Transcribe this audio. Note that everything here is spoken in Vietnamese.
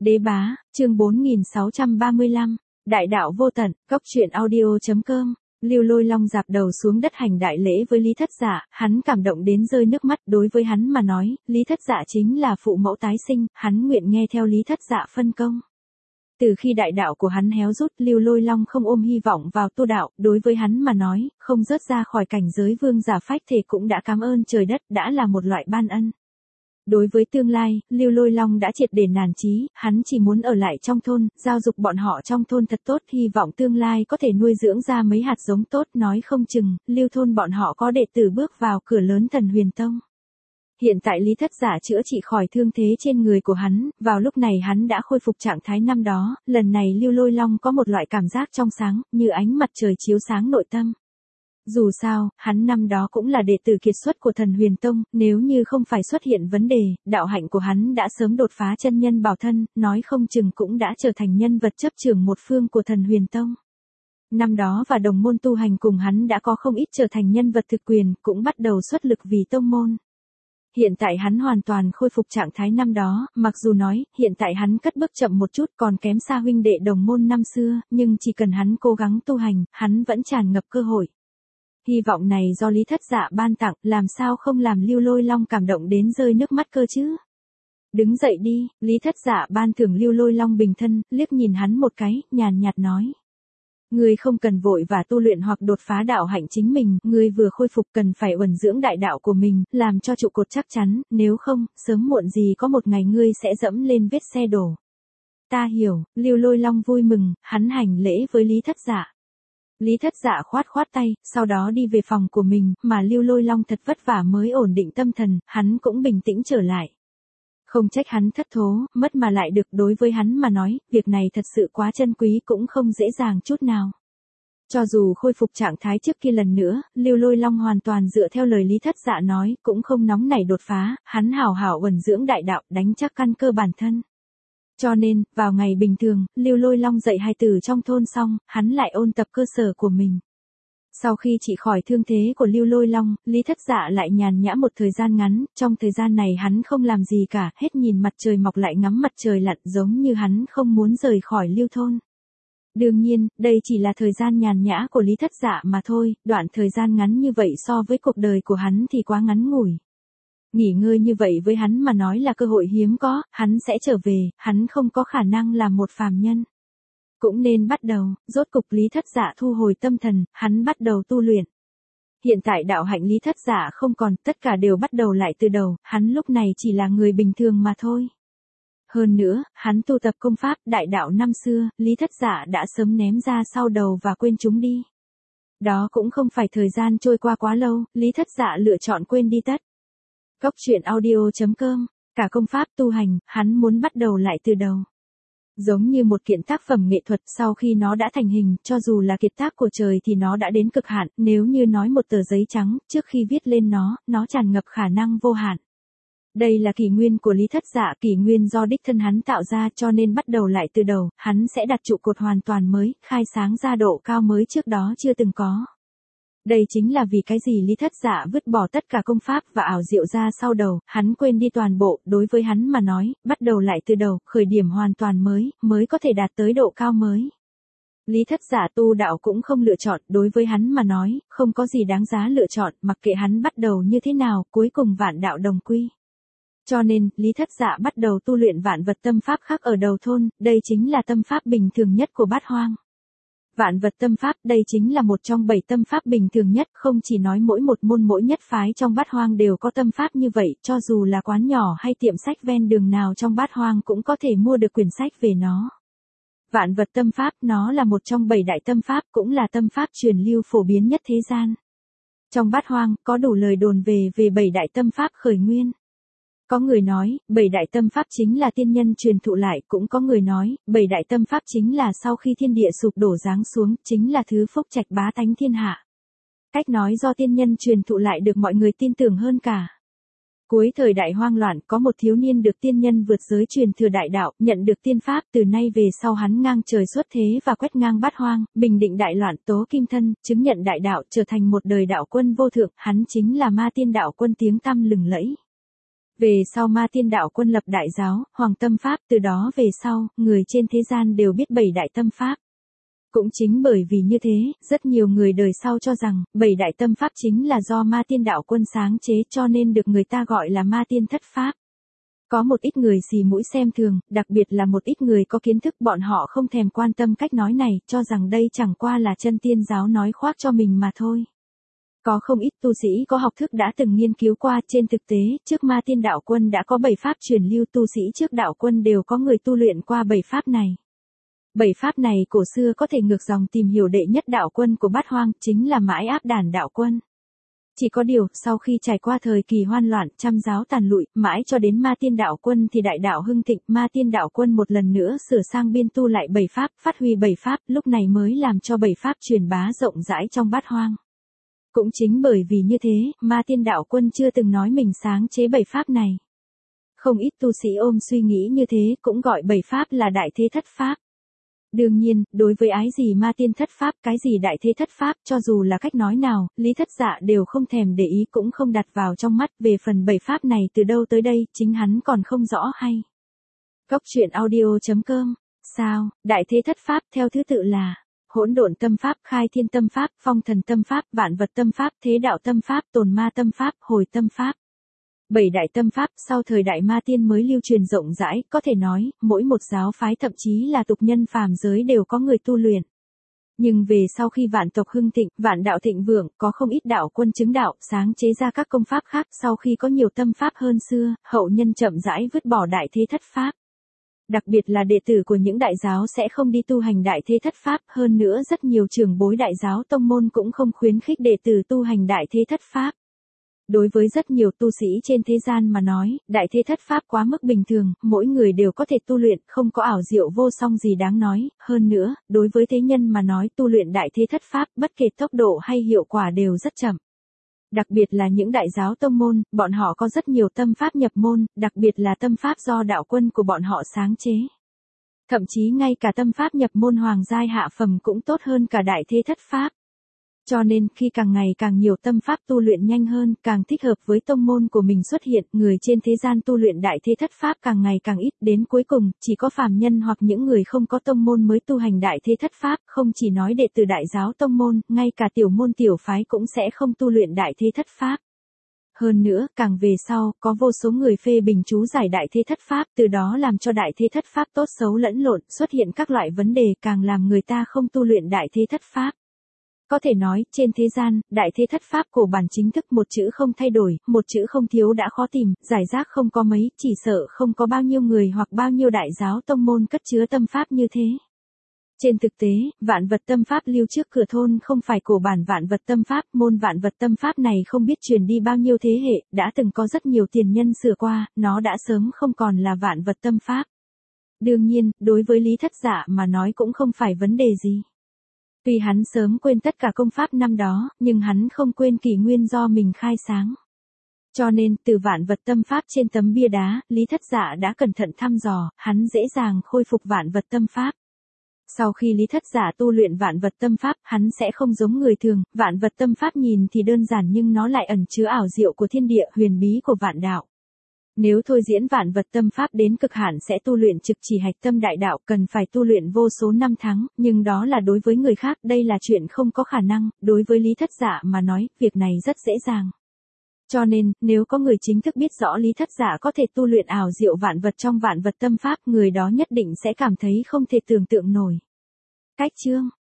Đế bá, chương 4635, Đại đạo vô tận, cốc truyện audio.com. Lưu Lôi Long dạp đầu xuống đất hành đại lễ với Lý Thất Dạ, hắn cảm động đến rơi nước mắt, đối với hắn mà nói, Lý Thất Dạ chính là phụ mẫu tái sinh, hắn nguyện nghe theo Lý Thất Dạ phân công. Từ khi đại đạo của hắn héo rút, Lưu Lôi Long không ôm hy vọng vào tu đạo, đối với hắn mà nói, không rớt ra khỏi cảnh giới vương giả phách thể cũng đã cảm ơn trời đất, đã là một loại ban ân. Đối với tương lai, Lưu Lôi Long đã triệt để nản chí, hắn chỉ muốn ở lại trong thôn, giáo dục bọn họ trong thôn thật tốt, hy vọng tương lai có thể nuôi dưỡng ra mấy hạt giống tốt, nói không chừng, Lưu thôn bọn họ có đệ tử bước vào cửa lớn Thần Huyền Tông. Hiện tại Lý Thất Dạ chữa trị khỏi thương thế trên người của hắn, vào lúc này hắn đã khôi phục trạng thái năm đó, lần này Lưu Lôi Long có một loại cảm giác trong sáng, như ánh mặt trời chiếu sáng nội tâm. Dù sao, hắn năm đó cũng là đệ tử kiệt xuất của Thần Huyền Tông, nếu như không phải xuất hiện vấn đề, đạo hạnh của hắn đã sớm đột phá chân nhân bảo thân, nói không chừng cũng đã trở thành nhân vật chấp trưởng một phương của Thần Huyền Tông. Năm đó và đồng môn tu hành cùng hắn đã có không ít trở thành nhân vật thực quyền, cũng bắt đầu xuất lực vì tông môn. Hiện tại hắn hoàn toàn khôi phục trạng thái năm đó, mặc dù nói, hiện tại hắn cất bước chậm một chút còn kém xa huynh đệ đồng môn năm xưa, nhưng chỉ cần hắn cố gắng tu hành, hắn vẫn tràn ngập cơ hội. Hy vọng này do Lý Thất Dạ ban tặng, làm sao không làm Lưu Lôi Long cảm động đến rơi nước mắt cơ chứ? Đứng dậy đi, Lý Thất Dạ ban thưởng Lưu Lôi Long bình thân, liếc nhìn hắn một cái, nhàn nhạt nói. Ngươi không cần vội và tu luyện hoặc đột phá đạo hạnh chính mình, ngươi vừa khôi phục cần phải uẩn dưỡng đại đạo của mình, làm cho trụ cột chắc chắn, nếu không, sớm muộn gì có một ngày ngươi sẽ dẫm lên vết xe đổ. Ta hiểu, Lưu Lôi Long vui mừng, hắn hành lễ với Lý Thất Dạ. Lý Thất Dạ khoát khoát tay, sau đó đi về phòng của mình, mà Lưu Lôi Long thật vất vả mới ổn định tâm thần, hắn cũng bình tĩnh trở lại. Không trách hắn thất thố, mất mà lại được, đối với hắn mà nói, việc này thật sự quá chân quý cũng không dễ dàng chút nào. Cho dù khôi phục trạng thái trước kia lần nữa, Lưu Lôi Long hoàn toàn dựa theo lời Lý Thất Dạ nói, cũng không nóng nảy đột phá, hắn hảo hảo uẩn dưỡng đại đạo, đánh chắc căn cơ bản thân. Cho nên, vào ngày bình thường, Lưu Lôi Long dạy hài tử trong thôn xong, hắn lại ôn tập cơ sở của mình. Sau khi trị khỏi thương thế của Lưu Lôi Long, Lý Thất Dạ lại nhàn nhã một thời gian ngắn, trong thời gian này hắn không làm gì cả, hết nhìn mặt trời mọc lại ngắm mặt trời lặn, giống như hắn không muốn rời khỏi Lưu thôn. Đương nhiên, đây chỉ là thời gian nhàn nhã của Lý Thất Dạ mà thôi, đoạn thời gian ngắn như vậy so với cuộc đời của hắn thì quá ngắn ngủi. Nghỉ ngơi như vậy với hắn mà nói là cơ hội hiếm có, hắn sẽ trở về, hắn không có khả năng làm một phàm nhân. Cũng nên bắt đầu, rốt cục Lý Thất Dạ thu hồi tâm thần, hắn bắt đầu tu luyện. Hiện tại đạo hạnh Lý Thất Dạ không còn, tất cả đều bắt đầu lại từ đầu, hắn lúc này chỉ là người bình thường mà thôi. Hơn nữa, hắn tu tập công pháp đại đạo năm xưa, Lý Thất Dạ đã sớm ném ra sau đầu và quên chúng đi. Đó cũng không phải thời gian trôi qua quá lâu, Lý Thất Dạ lựa chọn quên đi tất. Cốc truyện audio.com, cả công pháp tu hành, hắn muốn bắt đầu lại từ đầu. Giống như một kiện tác phẩm nghệ thuật sau khi nó đã thành hình, cho dù là kiệt tác của trời thì nó đã đến cực hạn, nếu như nói một tờ giấy trắng, trước khi viết lên nó tràn ngập khả năng vô hạn. Đây là kỷ nguyên của Lý Thất Dạ, kỷ nguyên do đích thân hắn tạo ra, cho nên bắt đầu lại từ đầu, hắn sẽ đặt trụ cột hoàn toàn mới, khai sáng ra độ cao mới trước đó chưa từng có. Đây chính là vì cái gì Lý Thất Dạ vứt bỏ tất cả công pháp và ảo diệu ra sau đầu, hắn quên đi toàn bộ, đối với hắn mà nói, bắt đầu lại từ đầu, khởi điểm hoàn toàn mới có thể đạt tới độ cao mới. Lý Thất Dạ tu đạo cũng không lựa chọn, đối với hắn mà nói, không có gì đáng giá lựa chọn, mặc kệ hắn bắt đầu như thế nào, cuối cùng vạn đạo đồng quy. Cho nên, Lý Thất Dạ bắt đầu tu luyện vạn vật tâm pháp khác ở đầu thôn, đây chính là tâm pháp bình thường nhất của Bát Hoang. Vạn vật tâm pháp, đây chính là một trong 7 tâm pháp bình thường nhất, không chỉ nói mỗi một môn mỗi nhất phái trong Bát Hoang đều có tâm pháp như vậy, cho dù là quán nhỏ hay tiệm sách ven đường nào trong Bát Hoang cũng có thể mua được quyển sách về nó. Vạn vật tâm pháp, nó là một trong 7 đại tâm pháp, cũng là tâm pháp truyền lưu phổ biến nhất thế gian. Trong Bát Hoang, có đủ lời đồn về 7 đại tâm pháp khởi nguyên. Có người nói, 7 đại tâm pháp chính là tiên nhân truyền thụ lại, cũng có người nói, 7 đại tâm pháp chính là sau khi thiên địa sụp đổ giáng xuống, chính là thứ phúc trạch bá tánh thiên hạ. Cách nói do tiên nhân truyền thụ lại được mọi người tin tưởng hơn cả. Cuối thời đại hoang loạn, có một thiếu niên được tiên nhân vượt giới truyền thừa đại đạo, nhận được tiên pháp, từ nay về sau hắn ngang trời xuất thế và quét ngang bát hoang, bình định đại loạn, tố kim thân, chứng nhận đại đạo, trở thành một đời đạo quân vô thượng, hắn chính là Ma Tiên đạo quân tiếng tăm lừng lẫy. Về sau Ma Tiên Đạo Quân lập đại giáo, Hoàng Tâm Pháp, từ đó về sau, người trên thế gian đều biết 7 đại tâm pháp. Cũng chính bởi vì như thế, rất nhiều người đời sau cho rằng, 7 đại tâm pháp chính là do Ma Tiên Đạo Quân sáng chế cho nên được người ta gọi là Ma Tiên Thất Pháp. Có một ít người xì mũi xem thường, đặc biệt là một ít người có kiến thức, bọn họ không thèm quan tâm cách nói này, cho rằng đây chẳng qua là chân tiên giáo nói khoác cho mình mà thôi. Có không ít tu sĩ có học thức đã từng nghiên cứu qua, trên thực tế, trước Ma Tiên Đạo Quân đã có 7 pháp truyền lưu, tu sĩ trước đạo quân đều có người tu luyện qua 7 pháp này. 7 pháp này cổ xưa có thể ngược dòng tìm hiểu đệ nhất đạo quân của Bát Hoang, chính là Mãi Áp Đàn Đạo Quân. Chỉ có điều, sau khi trải qua thời kỳ hoan loạn, trăm giáo tàn lụi, mãi cho đến Ma Tiên Đạo Quân thì đại đạo hưng thịnh, Ma Tiên Đạo Quân một lần nữa sửa sang biên tu lại 7 pháp, phát huy 7 pháp, lúc này mới làm cho 7 pháp truyền bá rộng rãi trong Bát Hoang. Cũng chính bởi vì như thế, Ma Tiên Đạo Quân chưa từng nói mình sáng chế 7 pháp này. Không ít tu sĩ ôm suy nghĩ như thế, cũng gọi 7 pháp là Đại Thế Thất Pháp. Đương nhiên, đối với ái gì Ma Tiên Thất Pháp, cái gì Đại Thế Thất Pháp, cho dù là cách nói nào, Lý Thất Dạ đều không thèm để ý, cũng không đặt vào trong mắt. Về phần 7 pháp này từ đâu tới đây, chính hắn còn không rõ hay. Cốc truyện audio.com. Sao, Đại Thế Thất Pháp theo thứ tự là Hỗn Độn Tâm Pháp, Khai Thiên Tâm Pháp, Phong Thần Tâm Pháp, Vạn Vật Tâm Pháp, Thế Đạo Tâm Pháp, Tồn Ma Tâm Pháp, Hồi Tâm Pháp. 7 đại tâm pháp sau thời đại Ma Tiên mới lưu truyền rộng rãi, có thể nói, mỗi một giáo phái thậm chí là tục nhân phàm giới đều có người tu luyện. Nhưng về sau khi vạn tộc hưng thịnh, vạn đạo thịnh vượng, có không ít đạo quân chứng đạo, sáng chế ra các công pháp khác, sau khi có nhiều tâm pháp hơn xưa, hậu nhân chậm rãi vứt bỏ Đại Thế Thất Pháp. Đặc biệt là đệ tử của những đại giáo sẽ không đi tu hành Đại Thế Thất Pháp, hơn nữa rất nhiều trưởng bối đại giáo tông môn cũng không khuyến khích đệ tử tu hành Đại Thế Thất Pháp. Đối với rất nhiều tu sĩ trên thế gian mà nói, Đại Thế Thất Pháp quá mức bình thường, mỗi người đều có thể tu luyện, không có ảo diệu vô song gì đáng nói, hơn nữa, đối với thế nhân mà nói tu luyện Đại Thế Thất Pháp, bất kể tốc độ hay hiệu quả đều rất chậm. Đặc biệt là những đại giáo tông môn, bọn họ có rất nhiều tâm pháp nhập môn, đặc biệt là tâm pháp do đạo quân của bọn họ sáng chế. Thậm chí ngay cả tâm pháp nhập môn hoàng giai hạ phẩm cũng tốt hơn cả Đại Thế Thất Pháp. Cho nên, khi càng ngày càng nhiều tâm pháp tu luyện nhanh hơn, càng thích hợp với tông môn của mình xuất hiện, người trên thế gian tu luyện Đại Thế Thất Pháp càng ngày càng ít, đến cuối cùng, chỉ có phàm nhân hoặc những người không có tông môn mới tu hành Đại Thế Thất Pháp, không chỉ nói đệ tử đại giáo tông môn, ngay cả tiểu môn tiểu phái cũng sẽ không tu luyện Đại Thế Thất Pháp. Hơn nữa, càng về sau, có vô số người phê bình chú giải Đại Thế Thất Pháp, từ đó làm cho Đại Thế Thất Pháp tốt xấu lẫn lộn, xuất hiện các loại vấn đề, càng làm người ta không tu luyện Đại Thế Thất Pháp. Có thể nói, trên thế gian, Đại Thế Thất Pháp cổ bản chính thức một chữ không thay đổi, một chữ không thiếu đã khó tìm, giải rác không có mấy, chỉ sợ không có bao nhiêu người hoặc bao nhiêu đại giáo tông môn cất chứa tâm pháp như thế. Trên thực tế, Vạn Vật Tâm Pháp lưu trước cửa thôn không phải cổ bản Vạn Vật Tâm Pháp, môn Vạn Vật Tâm Pháp này không biết truyền đi bao nhiêu thế hệ, đã từng có rất nhiều tiền nhân sửa qua, nó đã sớm không còn là Vạn Vật Tâm Pháp. Đương nhiên, đối với Lý Thất Dạ mà nói cũng không phải vấn đề gì. Tuy hắn sớm quên tất cả công pháp năm đó, nhưng hắn không quên kỷ nguyên do mình khai sáng. Cho nên, từ Vạn Vật Tâm Pháp trên tấm bia đá, Lý Thất Dạ đã cẩn thận thăm dò, hắn dễ dàng khôi phục Vạn Vật Tâm Pháp. Sau khi Lý Thất Dạ tu luyện Vạn Vật Tâm Pháp, hắn sẽ không giống người thường, Vạn Vật Tâm Pháp nhìn thì đơn giản nhưng nó lại ẩn chứa ảo diệu của thiên địa, huyền bí của vạn đạo. Nếu thôi diễn Vạn Vật Tâm Pháp đến cực hạn sẽ tu luyện trực chỉ hạch tâm đại đạo, cần phải tu luyện vô số năm tháng, nhưng đó là đối với người khác, đây là chuyện không có khả năng, đối với Lý Thất Dạ mà nói, việc này rất dễ dàng. Cho nên, nếu có người chính thức biết rõ Lý Thất Dạ có thể tu luyện ảo diệu vạn vật trong Vạn Vật Tâm Pháp, người đó nhất định sẽ cảm thấy không thể tưởng tượng nổi. Cách chương